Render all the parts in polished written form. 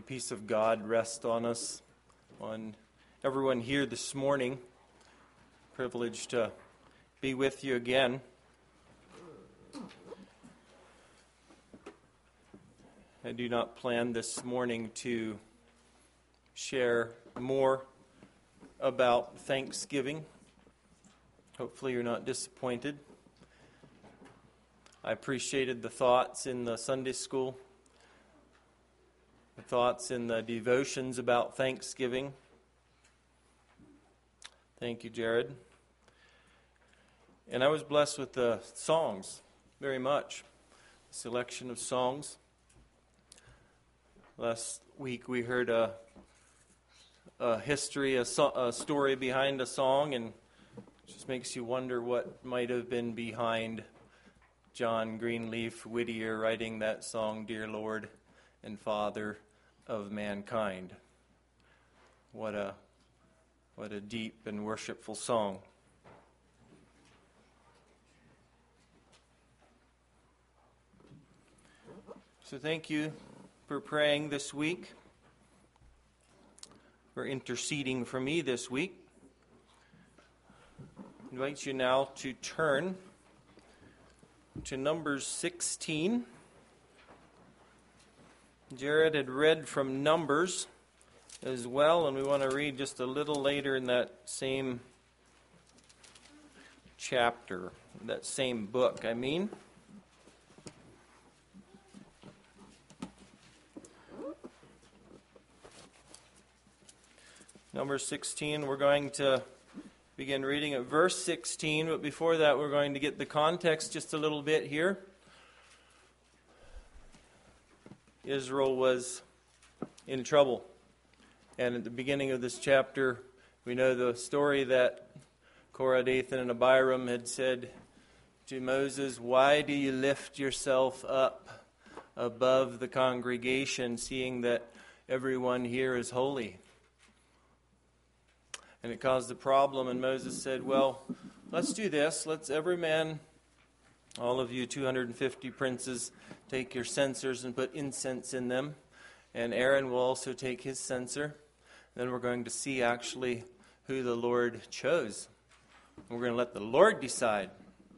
peace of God rest on us, on everyone here this morning. Privileged to be with you again. I do not plan this morning to share more about Thanksgiving. Hopefully you're not disappointed. I appreciated the thoughts in the Sunday school, the thoughts in the devotions about Thanksgiving. Thank you, Jared. And I was blessed with the songs very much. Selection of songs. Last week we heard a history, a story behind a song, and it just makes you wonder what might have been behind John Greenleaf Whittier writing that song, Dear Lord and Father of Mankind. What a deep and worshipful song. So thank you for praying this week, for interceding for me this week. I invite you now to turn to Numbers 16. Jared had read from Numbers as well, and we want to read just a little later in that same chapter, that same book, Numbers 16, we're going to begin reading at verse 16, but before that we're going to get the context just a little bit here. Israel was in trouble, and at the beginning of this chapter we know the story that Korah, Dathan, and Abiram had said to Moses, "Why do you lift yourself up above the congregation, seeing that everyone here is holy?" And it caused a problem, and Moses said, "Well, let's do this. Let's every man, all of you 250 princes, take your censers and put incense in them. And Aaron will also take his censer. Then we're going to see actually who the Lord chose. We're going to let the Lord decide."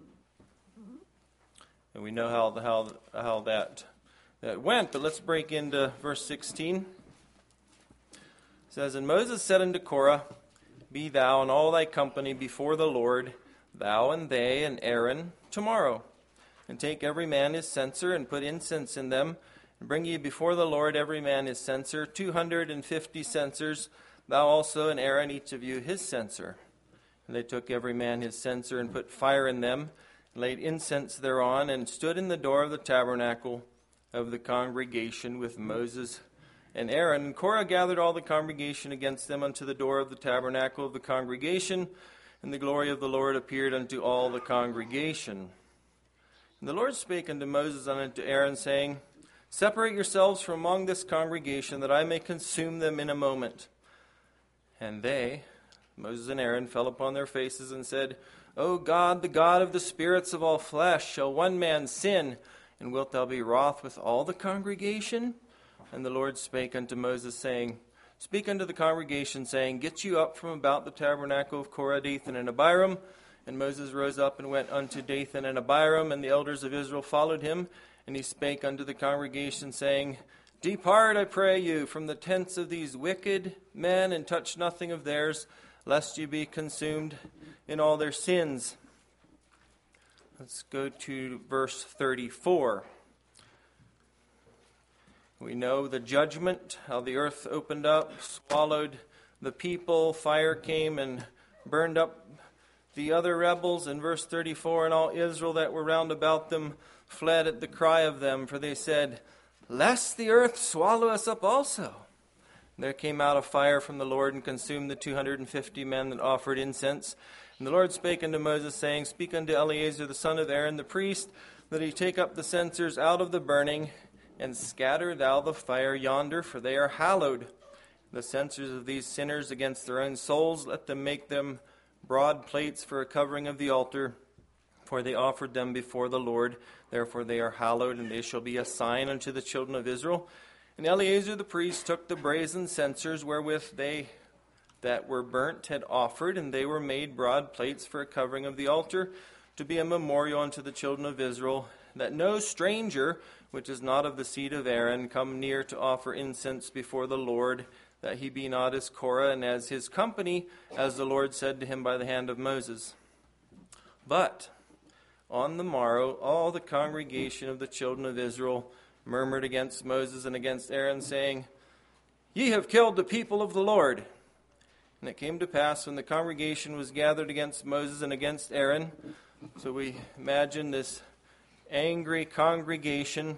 And we know how that went, but let's break into verse 16. It says, "And Moses said unto Korah, Be thou and all thy company before the Lord, thou and they and Aaron, tomorrow. And take every man his censer, and put incense in them, and bring ye before the Lord every man his censer, 250 censers, thou also and Aaron, each of you his censer. And they took every man his censer, and put fire in them, and laid incense thereon, and stood in the door of the tabernacle of the congregation with Moses and Aaron. And Korah gathered all the congregation against them unto the door of the tabernacle of the congregation, and the glory of the Lord appeared unto all the congregation. And the Lord spake unto Moses and unto Aaron, saying, Separate yourselves from among this congregation, that I may consume them in a moment. And they, Moses and Aaron, fell upon their faces and said, O God, the God of the spirits of all flesh, shall one man sin, and wilt thou be wroth with all the congregation? And the Lord spake unto Moses, saying, Speak unto the congregation, saying, Get you up from about the tabernacle of Korah, Dathan, and Abiram. And Moses rose up and went unto Dathan and Abiram, and the elders of Israel followed him. And he spake unto the congregation, saying, Depart, I pray you, from the tents of these wicked men, and touch nothing of theirs, lest ye be consumed in all their sins. Let's go to verse 34. We know the judgment, how the earth opened up, swallowed the people, fire came and burned up the other rebels. In verse 34, and all Israel that were round about them fled at the cry of them, for they said, Lest the earth swallow us up also. And there came out a fire from the Lord and consumed the 250 men that offered incense. And the Lord spake unto Moses, saying, Speak unto Eleazar the son of Aaron the priest, that he take up the censers out of the burning, and scatter thou the fire yonder, for they are hallowed. The censers of these sinners against their own souls, let them make them broad plates for a covering of the altar, for they offered them before the Lord. Therefore they are hallowed, and they shall be a sign unto the children of Israel. And Eleazar the priest took the brazen censers wherewith they that were burnt had offered, and they were made broad plates for a covering of the altar, to be a memorial unto the children of Israel, that no stranger, which is not of the seed of Aaron, come near to offer incense before the Lord, that he be not as Korah and as his company, as the Lord said to him by the hand of Moses. But on the morrow all the congregation of the children of Israel murmured against Moses and against Aaron, saying, Ye have killed the people of the Lord. And it came to pass, when the congregation was gathered against Moses and against Aaron, so we imagine this angry congregation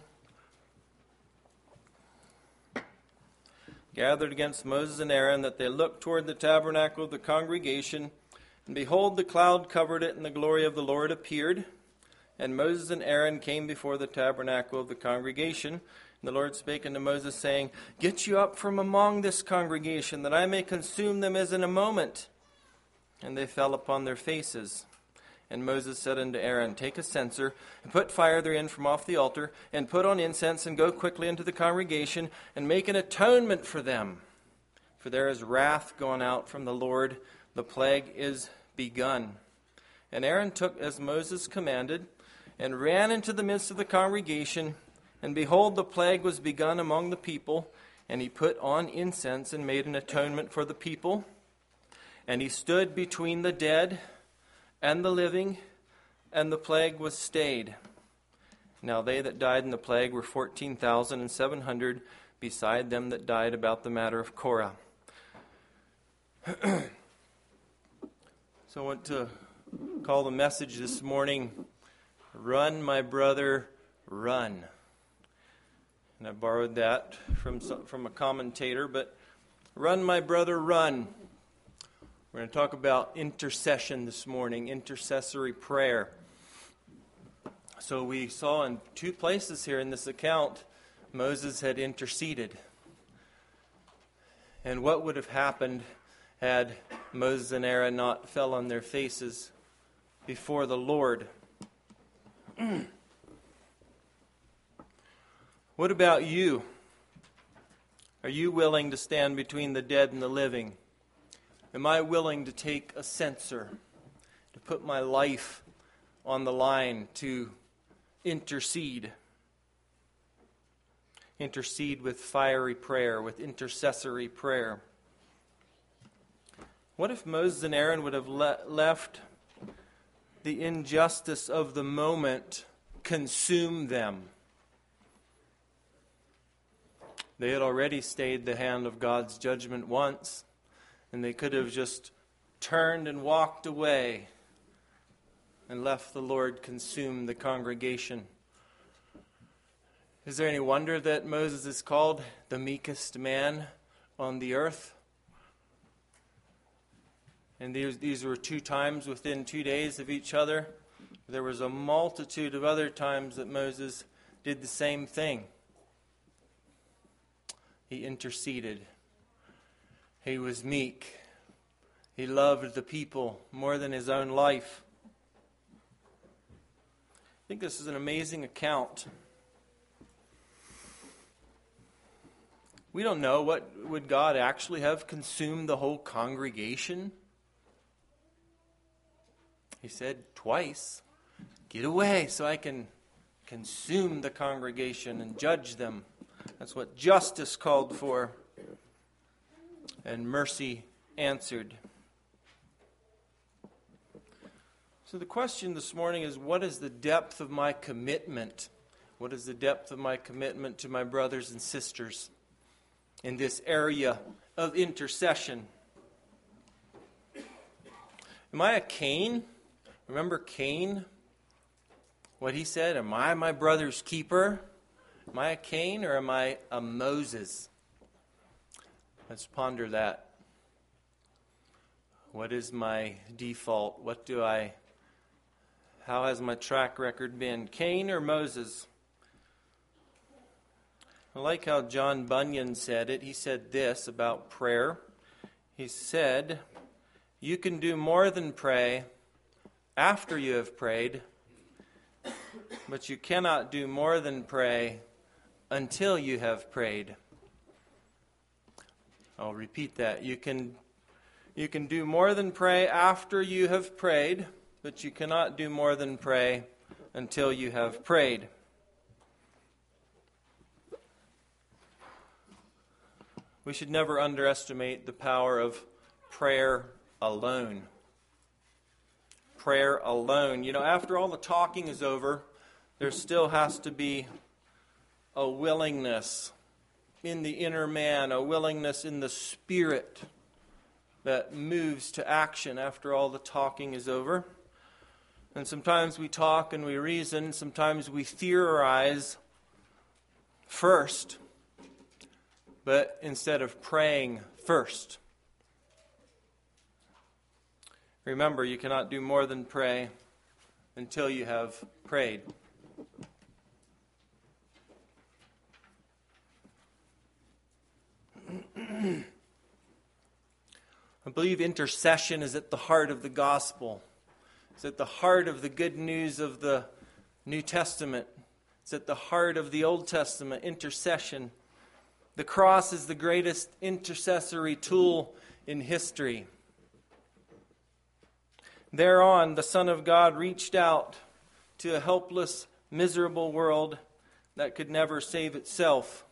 gathered against Moses and Aaron, that they looked toward the tabernacle of the congregation, and behold, the cloud covered it, and the glory of the Lord appeared. And Moses and Aaron came before the tabernacle of the congregation. And the Lord spake unto Moses, saying, Get you up from among this congregation, that I may consume them as in a moment. And they fell upon their faces. And Moses said unto Aaron, Take a censer, and put fire therein from off the altar, and put on incense, and go quickly into the congregation, and make an atonement for them. For there is wrath gone out from the Lord, the plague is begun. And Aaron took as Moses commanded, and ran into the midst of the congregation, and behold, the plague was begun among the people, and he put on incense, and made an atonement for the people. And he stood between the dead and the living, and the plague was stayed. Now they that died in the plague were 14,700, beside them that died about the matter of Korah. So I want to call the message this morning, Run, My Brother, Run. And I borrowed that from a commentator, but run, my brother, run. We're going to talk about intercession this morning, intercessory prayer. So we saw in two places here in this account, Moses had interceded. And what would have happened had Moses and Aaron not fell on their faces before the Lord? What about you? Are you willing to stand between the dead and the living? Am I willing to take a censer, to put my life on the line, to intercede? Intercede with fiery prayer, with intercessory prayer. What if Moses and Aaron would have left the injustice of the moment consume them? They had already stayed the hand of God's judgment once, and they could have just turned and walked away and left the Lord consume the congregation. Is there any wonder that Moses is called the meekest man on the earth? And these were 2 times within 2 days of each other. There was a multitude of other times that Moses did the same thing. He interceded. He was meek. He loved the people more than his own life. I think this is an amazing account. We don't know, would God actually have consumed the whole congregation? He said twice, get away so I can consume the congregation and judge them. That's what justice called for. And mercy answered. So the question this morning is, what is the depth of my commitment? What is the depth of my commitment to my brothers and sisters in this area of intercession? Am I a Cain? Remember Cain? What he said, am I my brother's keeper? Am I a Cain or am I a Moses? Let's ponder that. What is my default? How has my track record been? Cain or Moses? I like how John Bunyan said it. He said this about prayer. He said, you can do more than pray after you have prayed, but you cannot do more than pray until you have prayed. I'll repeat that. You can do more than pray after you have prayed, but you cannot do more than pray until you have prayed. We should never underestimate the power of prayer alone. Prayer alone. After all the talking is over, there still has to be a willingness in the inner man, a willingness in the spirit that moves to action after all the talking is over. And sometimes we talk and we reason, sometimes we theorize first, but instead of praying first. Remember, you cannot do more than pray until you have prayed. I believe intercession is at the heart of the gospel. It's at the heart of the good news of the New Testament. It's at the heart of the Old Testament, intercession. The cross is the greatest intercessory tool in history. Thereon, the Son of God reached out to a helpless, miserable world that could never save itself.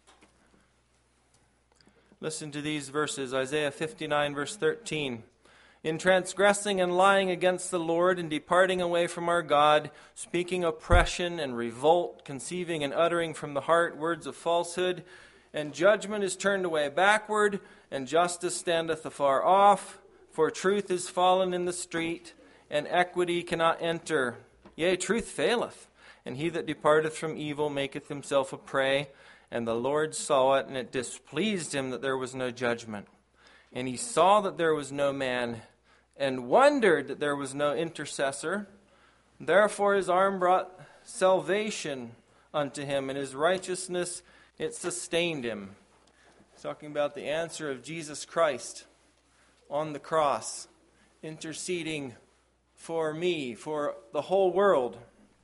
Listen to these verses, Isaiah 59, verse 13. In transgressing and lying against the Lord and departing away from our God, speaking oppression and revolt, conceiving and uttering from the heart words of falsehood, and judgment is turned away backward, and justice standeth afar off, for truth is fallen in the street, and equity cannot enter. Yea, truth faileth, and he that departeth from evil maketh himself a prey. And the Lord saw it, and it displeased him that there was no judgment. And he saw that there was no man, and wondered that there was no intercessor. Therefore his arm brought salvation unto him, and his righteousness, it sustained him. He's talking about the answer of Jesus Christ on the cross, interceding for me, for the whole world.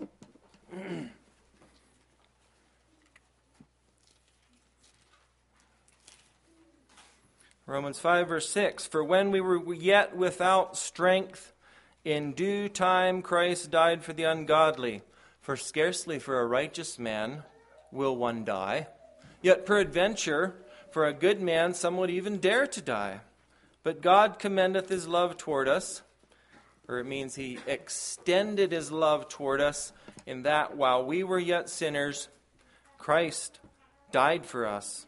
Romans 5, verse 6, for when we were yet without strength, in due time Christ died for the ungodly. For scarcely for a righteous man will one die. Yet peradventure, for a good man some would even dare to die. But God commendeth his love toward us, or it means he extended his love toward us, in that while we were yet sinners, Christ died for us.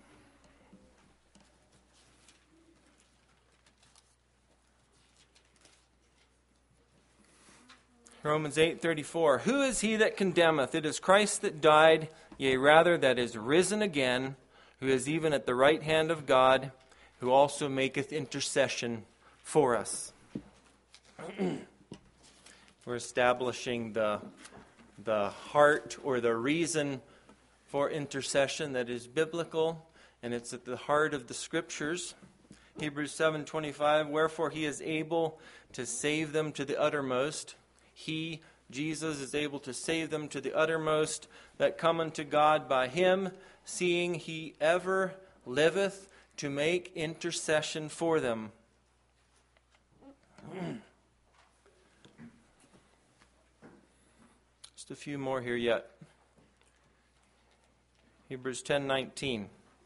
Romans 8:34, who is he that condemneth? It is Christ that died, yea, rather that is risen again, who is even at the right hand of God, who also maketh intercession for us. We're establishing the heart or the reason for intercession that is biblical, and it's at the heart of the Scriptures. Hebrews 7:25, wherefore he is able to save them to the uttermost. He, Jesus, is able to save them to the uttermost that come unto God by him, seeing he ever liveth to make intercession for them. Just a few more here yet. Hebrews 10:19.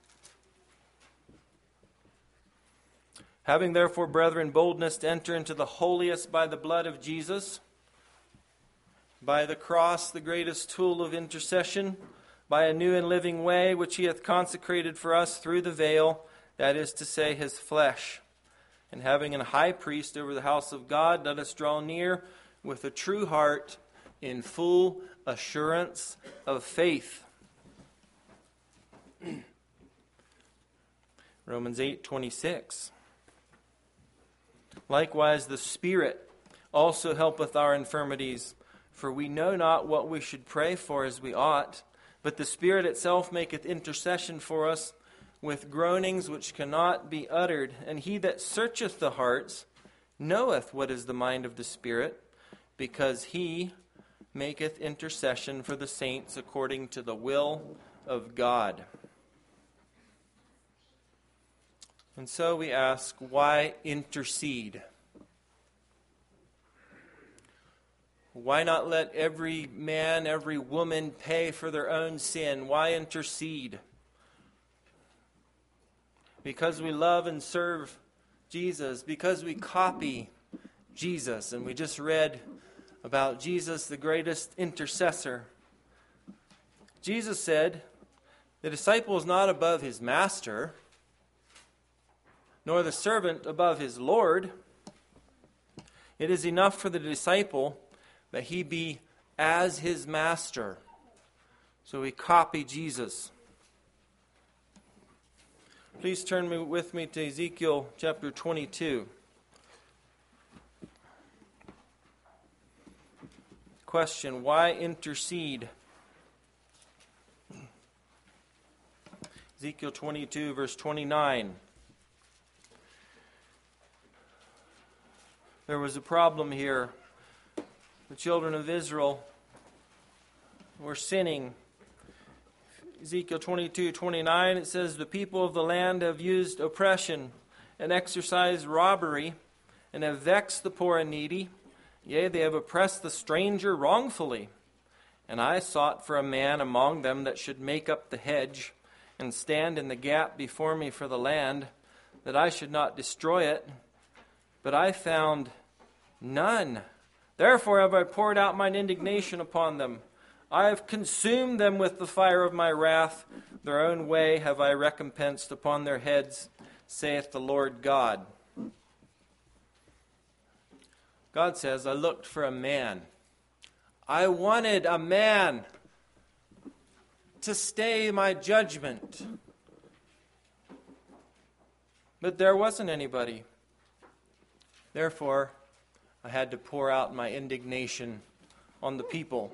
Having therefore, brethren, boldness to enter into the holiest by the blood of Jesus, by the cross, the greatest tool of intercession, by a new and living way which he hath consecrated for us through the veil, that is to say, his flesh. And having a high priest over the house of God, let us draw near with a true heart in full assurance of faith. Romans 8:26. Likewise the Spirit also helpeth our infirmities, for we know not what we should pray for as we ought, but the Spirit itself maketh intercession for us with groanings which cannot be uttered. And he that searcheth the hearts knoweth what is the mind of the Spirit, because he maketh intercession for the saints according to the will of God. And so we ask, why intercede? Why not let every man, every woman pay for their own sin? Why intercede? Because we love and serve Jesus, because we copy Jesus. And we just read about Jesus, the greatest intercessor. Jesus said, the disciple is not above his master, nor the servant above his Lord. It is enough for the disciple that he be as his master. So we copy Jesus. Please turn with me to Ezekiel chapter 22. Question, why intercede? Ezekiel 22, verse 29. There was a problem here. The children of Israel were sinning. Ezekiel 22:29, it says, the people of the land have used oppression and exercised robbery and have vexed the poor and needy. Yea, they have oppressed the stranger wrongfully. And I sought for a man among them that should make up the hedge and stand in the gap before me for the land, that I should not destroy it. But I found none. Therefore have I poured out mine indignation upon them. I have consumed them with the fire of my wrath. Their own way have I recompensed upon their heads, saith the Lord God. God says, I looked for a man. I wanted a man to stay my judgment. But there wasn't anybody. Therefore, I had to pour out my indignation on the people.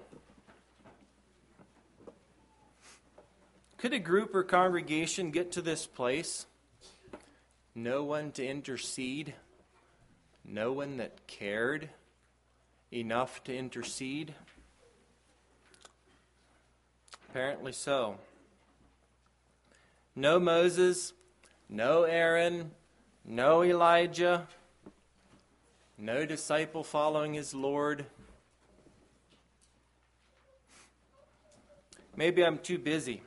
Could a group or congregation get to this place? No one to intercede? No one that cared enough to intercede? Apparently so. No Moses, no Aaron, no Elijah, no disciple following his Lord. Maybe I'm too busy.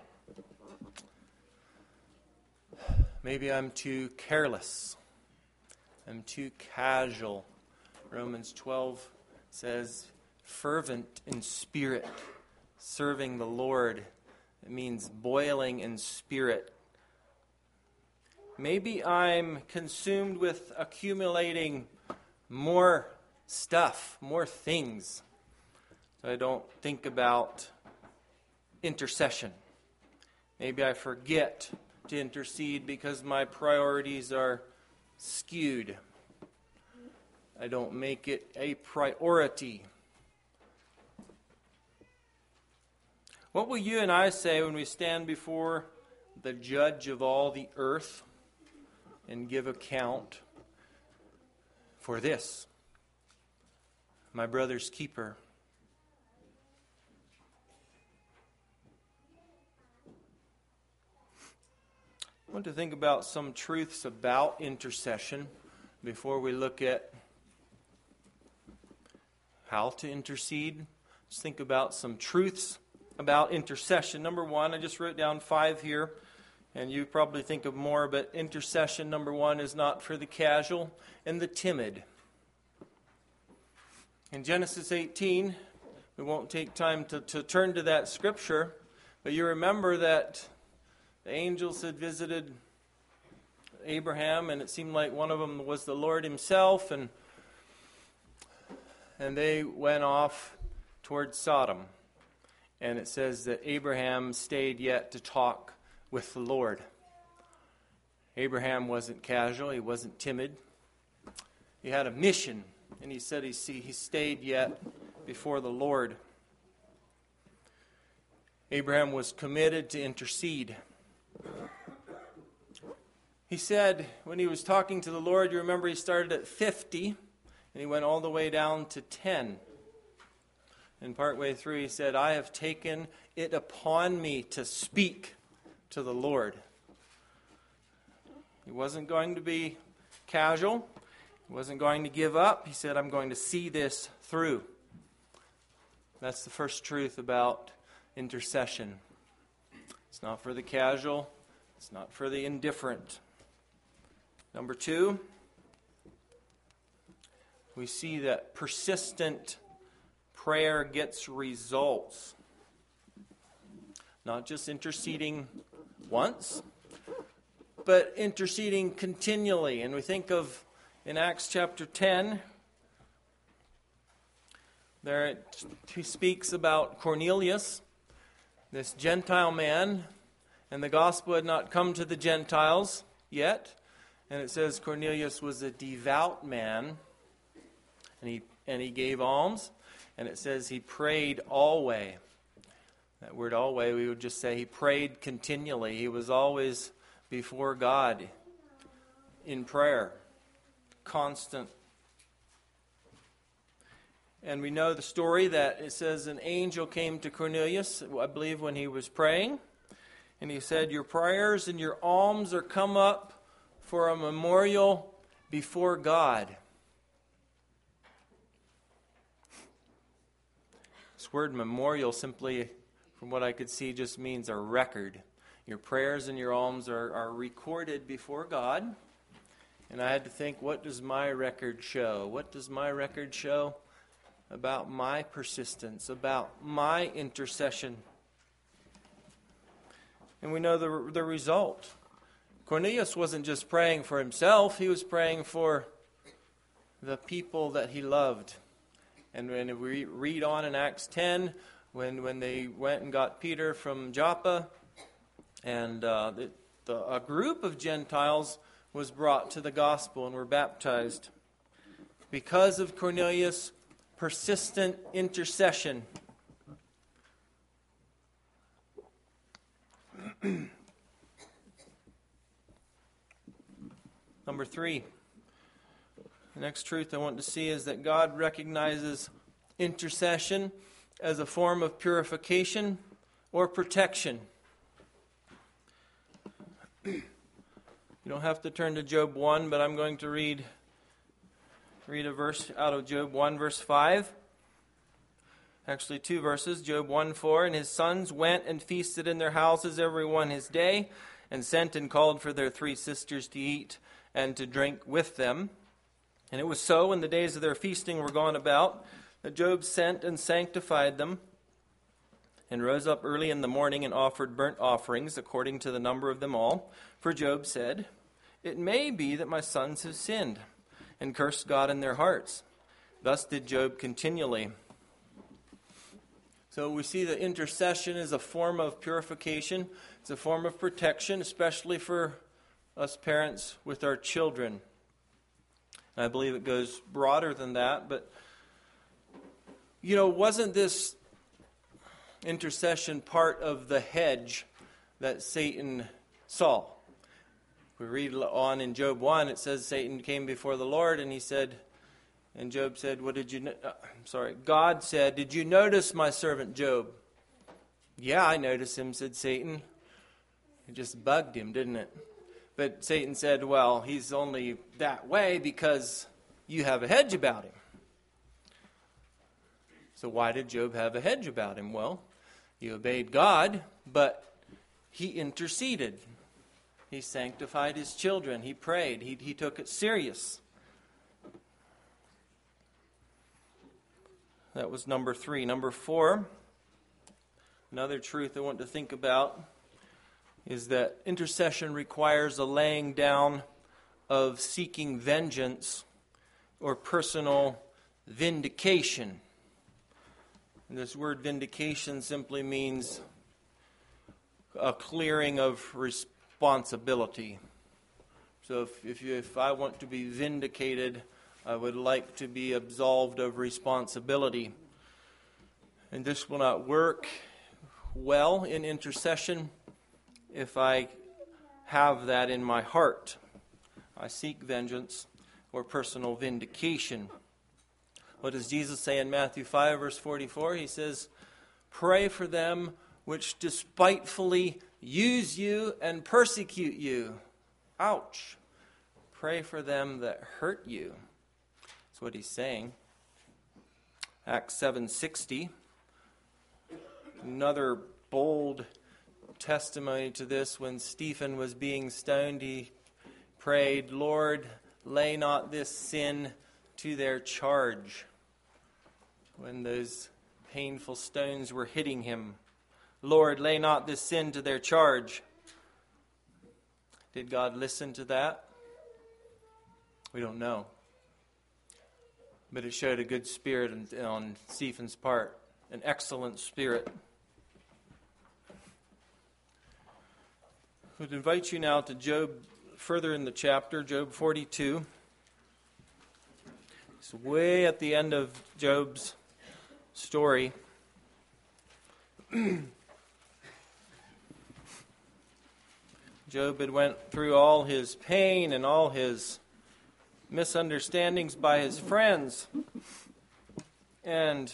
Maybe I'm too careless. I'm too casual. Romans 12 says, fervent in spirit, serving the Lord. It means boiling in spirit. Maybe I'm consumed with accumulating more stuff, more things. So I don't think about intercession. Maybe I forget to intercede because my priorities are skewed. I don't make it a priority. What will you and I say when we stand before the judge of all the earth and give account for this, my brother's keeper? I want to think about some truths about intercession before we look at how to intercede. Let's think about some truths about intercession. Number one, I just wrote down 5 here, and you probably think of more, but intercession, number 1, is not for the casual and the timid. In Genesis 18, we won't take time to turn to that scripture, but you remember that the angels had visited Abraham, and it seemed like one of them was the Lord himself, and they went off towards Sodom. And it says that Abraham stayed yet to talk with the Lord. Abraham wasn't casual, he wasn't timid. He had a mission, and he said he stayed yet before the Lord. Abraham was committed to intercede. He said, when he was talking to the Lord, you remember he started at 50, and he went all the way down to 10. And partway through he said, I have taken it upon me to speak to the Lord. He wasn't going to be casual. He wasn't going to give up. He said, I'm going to see this through. That's the first truth about intercession. It's not for the casual. It's not for the indifferent. Number two, we see that persistent prayer gets results. Not just interceding once, but interceding continually. And we think of, in Acts chapter 10, there he speaks about Cornelius, this Gentile man, and the gospel had not come to the Gentiles yet. And it says Cornelius was a devout man, and he gave alms, and it says he prayed always. That word always, we would just say he prayed continually. He was always before God in prayer, constant. And we know the story that it says an angel came to Cornelius, I believe, when he was praying. And he said, your prayers and your alms are come up for a memorial before God. This word memorial simply, from what I could see, just means a record. Your prayers and your alms are recorded before God. And I had to think, what does my record show? What does my record show about my persistence, about my intercession? And we know the result. Cornelius wasn't just praying for himself, he was praying for the people that he loved. And when we read on in Acts 10, when they went and got Peter from Joppa, and a group of Gentiles was brought to the gospel and were baptized because of Cornelius' persistent intercession. Number 3, the next truth I want to see is that God recognizes intercession as a form of purification or protection. You don't have to turn to Job 1, but I'm going to read a verse out of Job 1, verse 5. Actually, 2 verses. Job 1:4. And his sons went and feasted in their houses, every one his day, and sent and called for their 3 sisters to eat and to drink with them. And it was so, when the days of their feasting were gone about, that Job sent and sanctified them, and rose up early in the morning and offered burnt offerings according to the number of them all. For Job said, it may be that my sons have sinned, and cursed God in their hearts. Thus did Job continually. So we see that intercession is a form of purification. It's a form of protection, especially for us parents with our children. And I believe it goes broader than that, but wasn't this intercession part of the hedge that Satan saw? We read on in Job 1, it says Satan came before the Lord and he said, and Job said, God said, did you notice my servant Job? Yeah, I noticed him, said Satan. It just bugged him, didn't it? But Satan said, well, he's only that way because you have a hedge about him. So why did Job have a hedge about him? Well, he obeyed God, but he interceded. He sanctified his children. He prayed. He took it serious. That was number 3. Number 4, another truth I want to think about is that intercession requires a laying down of seeking vengeance or personal vindication. And this word vindication simply means a clearing of responsibility. So if I want to be vindicated, I would like to be absolved of responsibility. And this will not work well in intercession if I have that in my heart. I seek vengeance or personal vindication. What does Jesus say in Matthew 5, verse 44? He says, pray for them which despitefully use you and persecute you. Ouch. Pray for them that hurt you. That's what he's saying. Acts 7:60. Another bold testimony to this. When Stephen was being stoned, he prayed, Lord, lay not this sin to their charge. When those painful stones were hitting him, Lord, lay not this sin to their charge. Did God listen to that? We don't know. But it showed a good spirit on Stephen's part, an excellent spirit. I would invite you now to Job, further in the chapter, Job 42. It's way at the end of Job's story. Job had went through all his pain and all his misunderstandings by his friends. And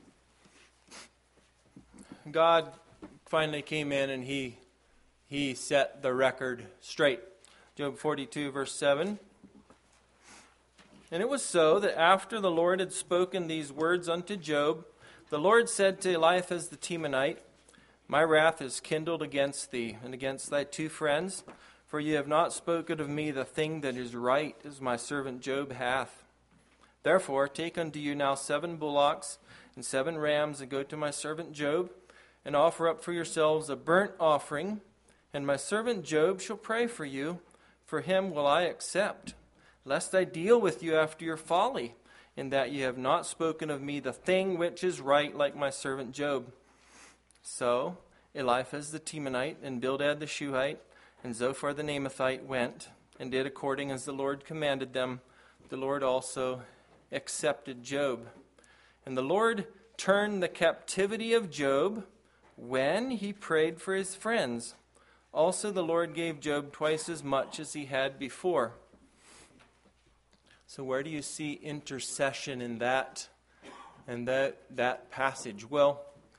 God finally came in and he set the record straight. Job 42, verse 7. And it was so that after the Lord had spoken these words unto Job, the Lord said to Eliphaz the Temanite, My wrath is kindled against thee and against thy two friends, for ye have not spoken of me the thing that is right, as my servant Job hath. Therefore take unto you now 7 bullocks and 7 rams, and go to my servant Job, and offer up for yourselves a burnt offering, and my servant Job shall pray for you. For him will I accept, lest I deal with you after your folly, in that ye have not spoken of me the thing which is right, like my servant Job. So Eliphaz the Temanite, and Bildad the Shuhite, and Zophar the Naamathite went, and did according as the Lord commanded them. The Lord also accepted Job. And the Lord turned the captivity of Job when he prayed for his friends. Also the Lord gave Job twice as much as he had before. So where do you see intercession in that and that passage? Well,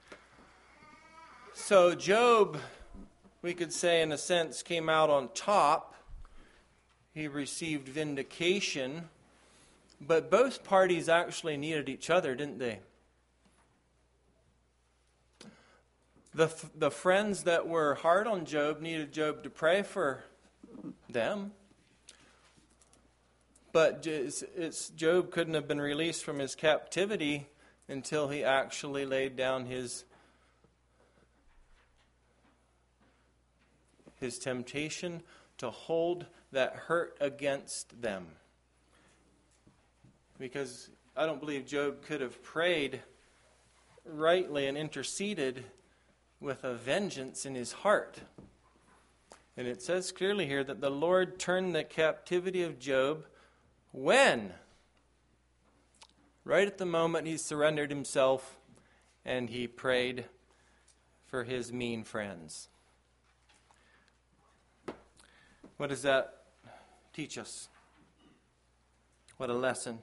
so Job, we could say in a sense, came out on top. He received vindication, but both parties actually needed each other, didn't they? The friends that were hard on Job needed Job to pray for them. But Job couldn't have been released from his captivity until he actually laid down his temptation to hold that hurt against them. Because I don't believe Job could have prayed rightly and interceded with a vengeance in his heart. And it says clearly here that the Lord turned the captivity of Job when? Right at the moment he surrendered himself and he prayed for his mean friends. What does that teach us? What a lesson.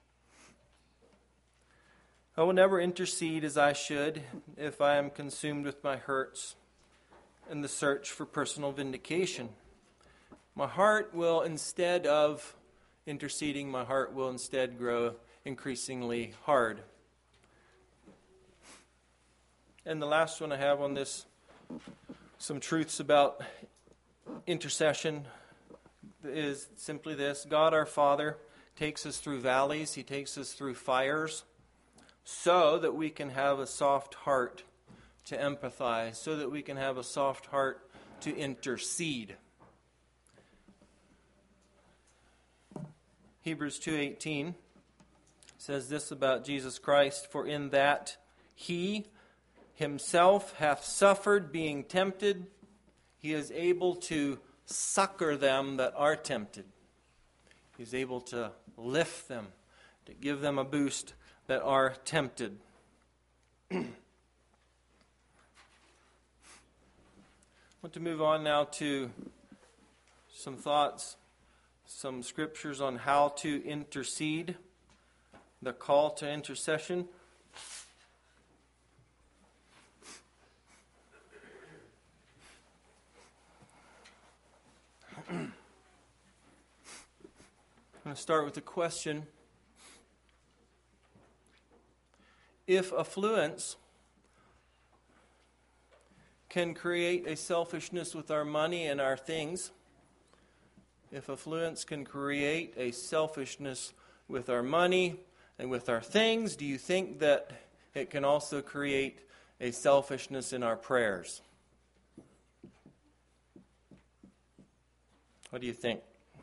I will never intercede as I should if I am consumed with my hurts and the search for personal vindication. My heart will, instead of interceding, my heart will instead grow increasingly hard. And the last one I have on this, some truths about intercession, is simply this. God our Father takes us through valleys. He takes us through fires so that we can have a soft heart to empathize, so that we can have a soft heart to intercede. Hebrews 2:18 says this about Jesus Christ, for in that he himself hath suffered being tempted, he is able to succor them that are tempted. He's able to lift them, to give them a boost that are tempted. I want to move on now to some thoughts, some scriptures on how to intercede, the call to intercession. to start with a question. If affluence can create a selfishness with our money and our things, if affluence can create a selfishness with our money and with our things, do you think that it can also create a selfishness in our prayers? What do you think?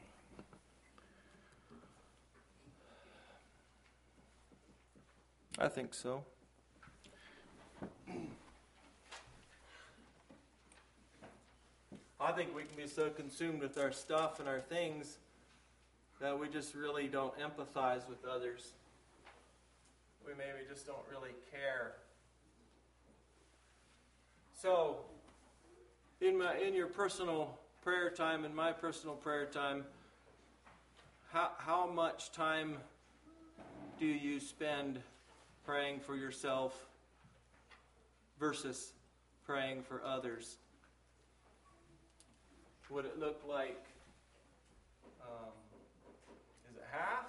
I think so. I think we can be so consumed with our stuff and our things that we just really don't empathize with others. We maybe just don't really care. So, in your personal prayer time and my personal prayer time, how much time do you spend praying for yourself versus praying for others? Would it look like, is it half?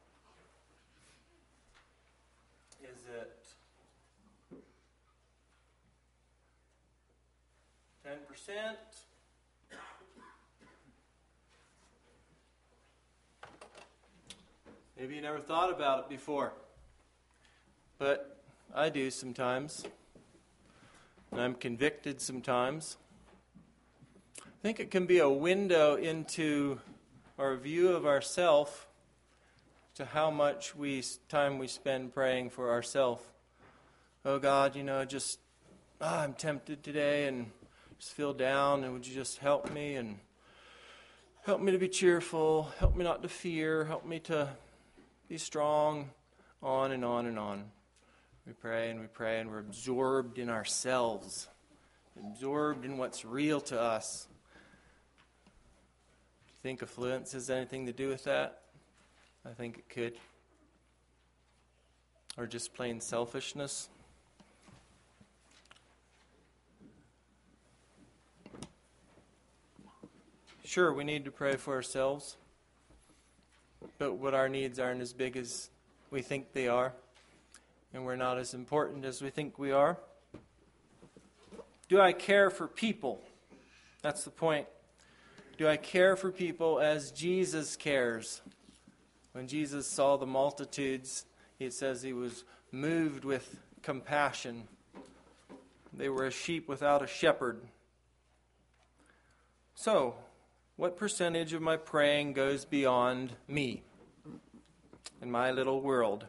Is it 10%? Maybe you never thought about it before. But I do sometimes. And I'm convicted sometimes. I think it can be a window into our view of ourself to how much time we spend praying for ourselves. Oh God, I'm tempted today and just feel down, and would you just help me and help me to be cheerful, help me not to fear, help me to be strong, on and on and on. We pray and we're absorbed in ourselves, absorbed in what's real to us. Do you think affluence has anything to do with that? I think it could. Or just plain selfishness. Sure, we need to pray for ourselves, but what our needs aren't as big as we think they are, and we're not as important as we think we are. Do I care for people? That's the point. Do I care for people as Jesus cares? When Jesus saw the multitudes, it says he was moved with compassion. They were a sheep without a shepherd. So, what percentage of my praying goes beyond me and my little world?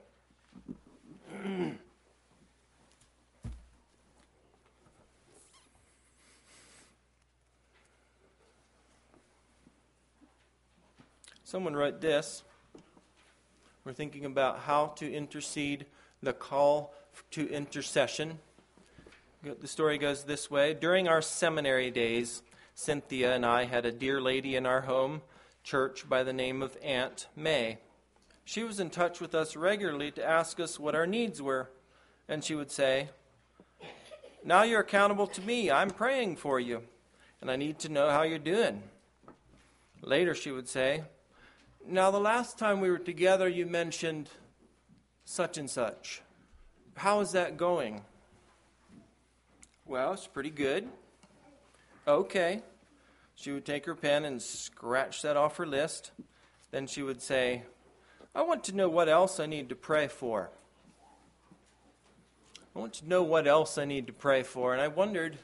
Someone wrote this. We're thinking about how to intercede, the call to intercession. The story goes this way. During our seminary days, Cynthia and I had a dear lady in our home church by the name of Aunt May. She was in touch with us regularly to ask us what our needs were. And she would say, "Now you're accountable to me. I'm praying for you, and I need to know how you're doing." Later she would say, "Now the last time we were together you mentioned such and such. How is that going?" "Well, it's pretty good." "Okay." She would take her pen and scratch that off her list. Then she would say, "I want to know what else I need to pray for. I want to know what else I need to pray for." And I wondered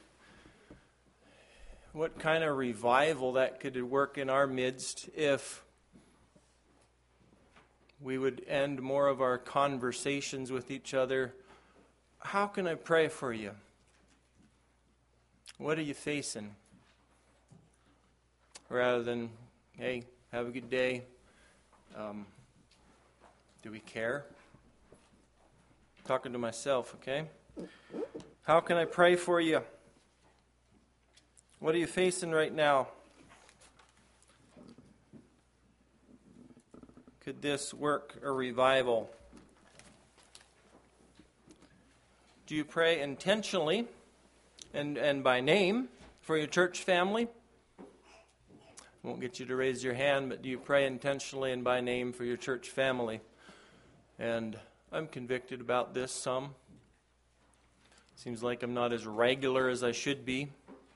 what kind of revival that could work in our midst if we would end more of our conversations with each other. How can I pray for you? What are you facing? Rather than, "Hey, have a good day." Do we care? I'm talking to myself, okay? How can I pray for you? What are you facing right now? Could this work a revival? Do you pray intentionally and by name for your church family? won't get you to raise your hand, but do you pray intentionally and by name for your church family? And I'm convicted about this some. Seems like I'm not as regular as I should be.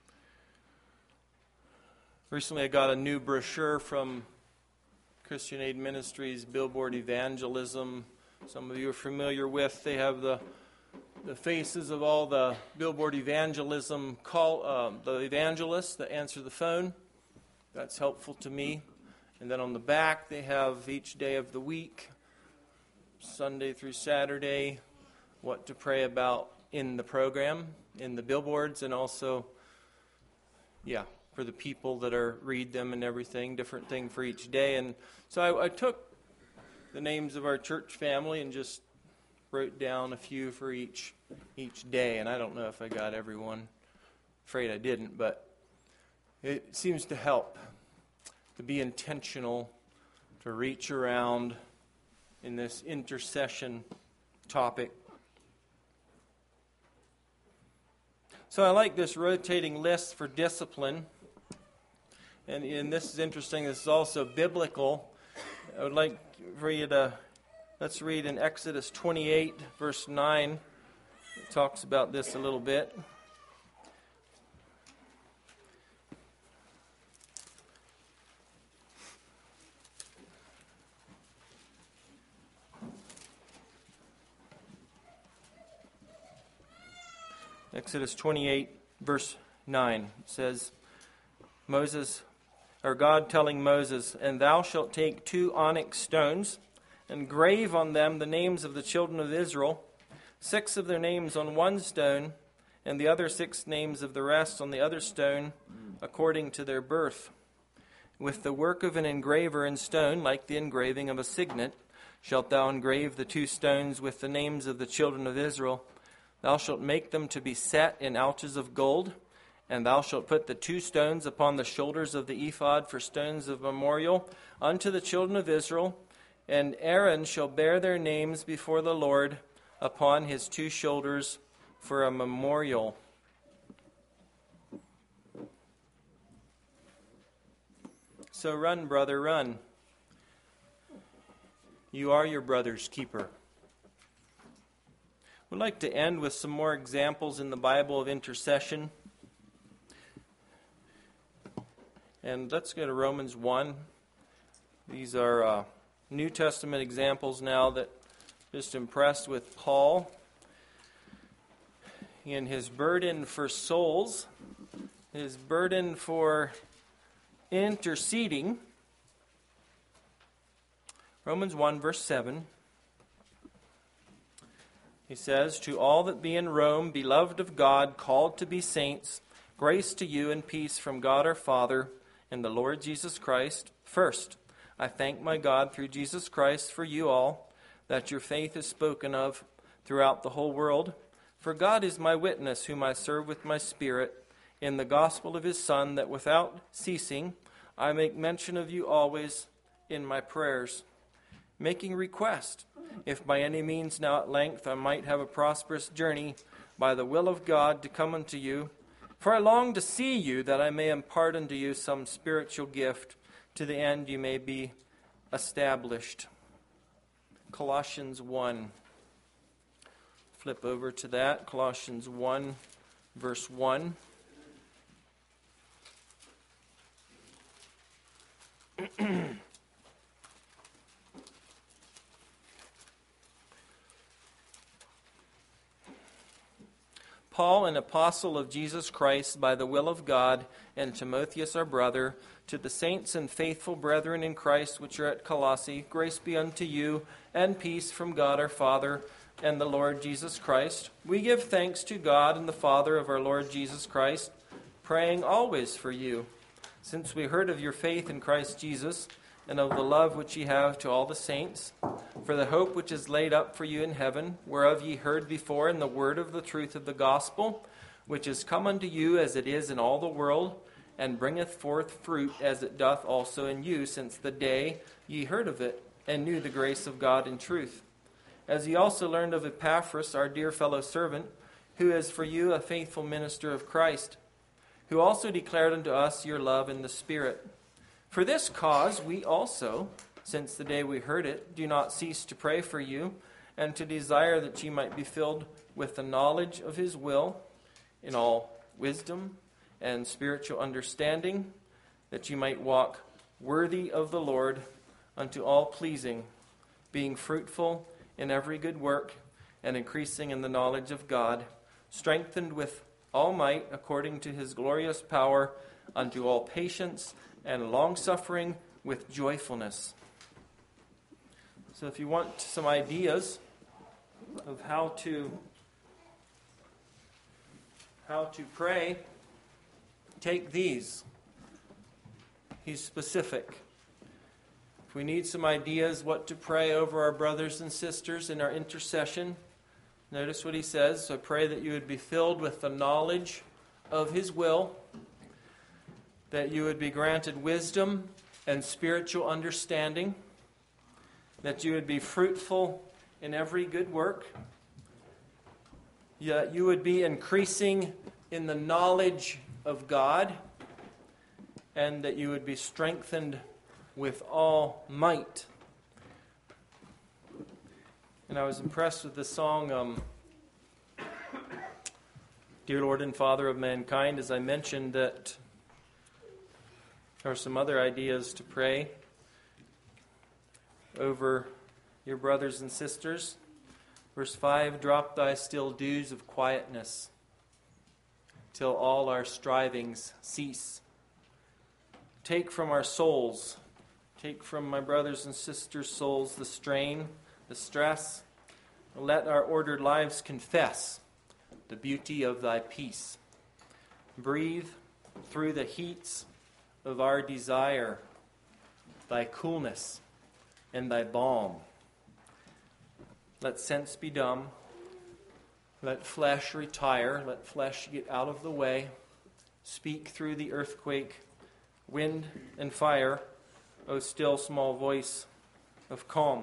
Recently I got a new brochure from Christian Aid Ministries, Billboard Evangelism. Some of you are familiar with. They have the faces of all the Billboard Evangelism the evangelists that answer the phone. That's helpful to me. And then on the back they have each day of the week, Sunday through Saturday, what to pray about in the program, in the billboards, and also, for the people that read them and everything, different thing for each day. And so I took the names of our church family and just wrote down a few for each day. And I don't know if I got everyone. Afraid I didn't, but it seems to help to be intentional, to reach around in this intercession topic. So I like this rotating list for discipline. And this is interesting. This is also biblical. I would like for you to, let's read in Exodus 28, verse 9. It talks about this a little bit. Exodus 28, verse 9 says, God telling Moses, "And thou shalt take 2 onyx stones, and grave on them the names of the children of Israel, 6 of their names on one stone, and the other 6 names of the rest on the other stone, according to their birth. With the work of an engraver in stone, like the engraving of a signet, shalt thou engrave the 2 stones with the names of the children of Israel. Thou shalt make them to be set in ouches of gold, and thou shalt put the 2 stones upon the shoulders of the ephod for stones of memorial unto the children of Israel. And Aaron shall bear their names before the Lord upon his 2 shoulders for a memorial." So run, brother, run. You are your brother's keeper. We'd like to end with some more examples in the Bible of intercession. And let's go to Romans 1. These are New Testament examples now that just impressed with Paul in his burden for souls, his burden for interceding. Romans 1, verse 7. He says, "To all that be in Rome, beloved of God, called to be saints, grace to you and peace from God our Father and the Lord Jesus Christ. First, I thank my God through Jesus Christ for you all, that your faith is spoken of throughout the whole world. For God is my witness, whom I serve with my spirit, in the gospel of his Son, that without ceasing I make mention of you always in my prayers, making request, if by any means now at length I might have a prosperous journey by the will of God to come unto you. For I long to see you, that I may impart unto you some spiritual gift, to the end you may be established." Colossians 1. Flip over to that. Colossians 1, verse 1. Paul, an apostle of Jesus Christ by the will of God, and Timotheus our brother, to the saints and faithful brethren in Christ which are at Colossae, grace be unto you, and peace from God our Father and the Lord Jesus Christ. We give thanks to God and the Father of our Lord Jesus Christ, praying always for you, since we heard of your faith in Christ Jesus, and of the love which ye have to all the saints, for the hope which is laid up for you in heaven, whereof ye heard before in the word of the truth of the gospel, which is come unto you as it is in all the world, and bringeth forth fruit as it doth also in you, since the day ye heard of it, and knew the grace of God in truth. As ye also learned of Epaphras, our dear fellow servant, who is for you a faithful minister of Christ, who also declared unto us your love in the Spirit. For this cause we also, since the day we heard it, do not cease to pray for you, and to desire that ye might be filled with the knowledge of his will, in all wisdom and spiritual understanding, that ye might walk worthy of the Lord, unto all pleasing, being fruitful in every good work, and increasing in the knowledge of God, strengthened with all might according to his glorious power, unto all patience and long-suffering with joyfulness. So if you want some ideas of how to pray, take these. He's specific. If we need some ideas what to pray over our brothers and sisters in our intercession, notice what he says. So I pray that you would be filled with the knowledge of his will, that you would be granted wisdom and spiritual understanding, that you would be fruitful in every good work, that you would be increasing in the knowledge of God, and that you would be strengthened with all might. And I was impressed with the song, Dear Lord and Father of Mankind, as I mentioned that there are some other ideas to pray over your brothers and sisters. Verse 5, drop thy still dews of quietness, till all our strivings cease. Take from our souls, take from my brothers and sisters' souls the strain, the stress. Let our ordered lives confess the beauty of thy peace. Breathe through the heats of our desire thy coolness and thy balm. Let sense be dumb. Let flesh retire. Let flesh get out of the way. Speak through the earthquake, wind and fire, O still small voice of calm.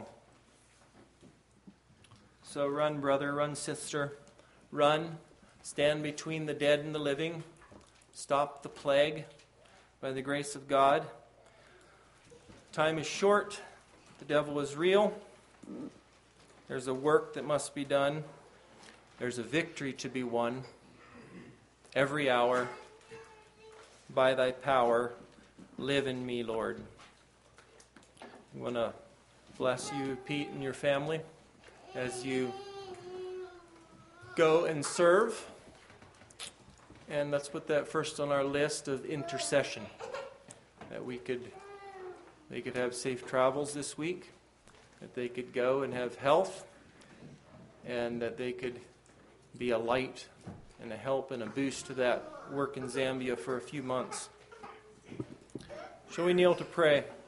So run, brother, run, sister, run. Stand between the dead and the living. Stop the plague by the grace of God. Time is short. The devil is real. There's a work that must be done. There's a victory to be won every hour. By thy power, live in me, Lord. I want to bless you, Pete, and your family as you go and serve. And let's put that first on our list of intercession, that they could have safe travels this week, that they could go and have health, and that they could be a light and a help and a boost to that work in Zambia for a few months. Shall we kneel to pray?